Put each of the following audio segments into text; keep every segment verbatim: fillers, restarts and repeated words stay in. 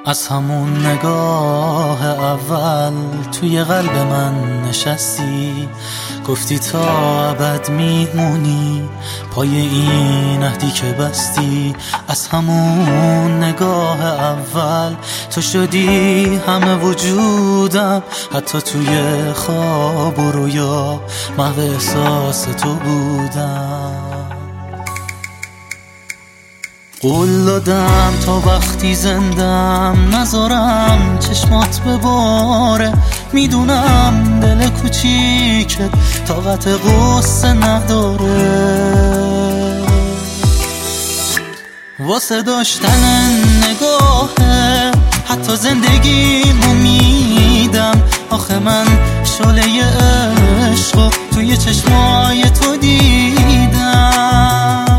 از همون نگاه اول توی قلب من نشستی، گفتی تا ابد میمونی پای این عهدی که بستی. از همون نگاه اول تو شدی همه وجودم، حتی توی خواب و رویا محو احساس تو بودم. قول دادم تا وقتی زندم نذارم چشمات بباره، میدونم دل کوچیکت طاقت غصه نداره. واسه داشتن نگاهه حتی زندگیمو میدم. آخه من شعله عشقو توی چشمای تو دیدم.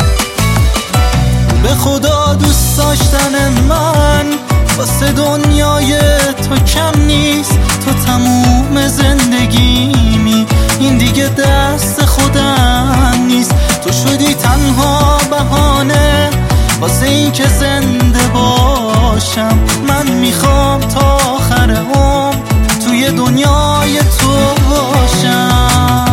به خدا دوست داشتن من واسه دنیای تو کم نیست. تو تموم زندگیمی، این دیگه دست خودم نیست. تو شدی تنها بهانه واسه این که زنده باشم. من میخوام تا آخر عمر توی دنیای تو باشم.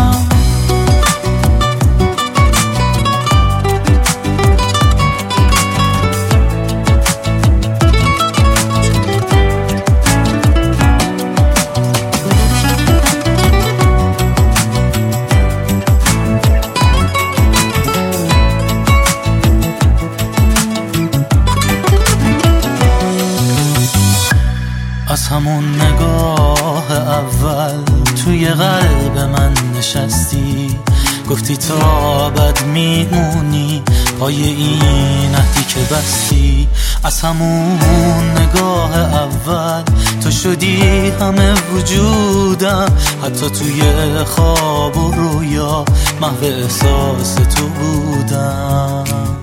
از همون نگاه اول توی قلب من نشستی، گفتی تا ابد میمونی پای این عهدی که بستی. از همون نگاه اول تو شدی همه وجودم، حتی توی خواب و رویا محو احساس تو بودم.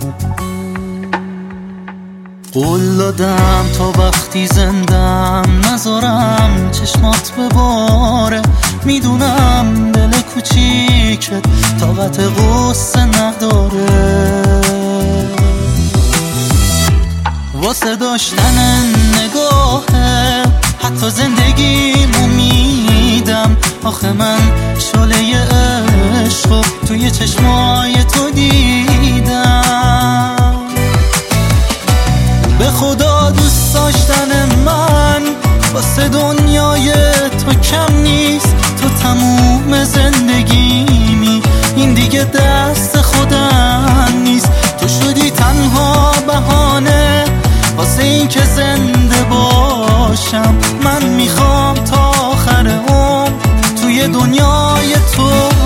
قول دادم تا وقتی زندم نذارم چشمات بباره، میدونم دل کوچیکت طاقت غصه نداره. واسه داشتن نگاهه حتی زندگیمو میدم. آخه من شعله عشقو توی چشمای تو دیدم. به خدا دوست داشتن من واسه دنیای تو کم نیست. تو تموم زندگیمی، این دیگه دست خودم نیست. تو شدی تنها بهانه واسه این که زنده باشم. من میخوام تا آخر عمر توی دنیای تو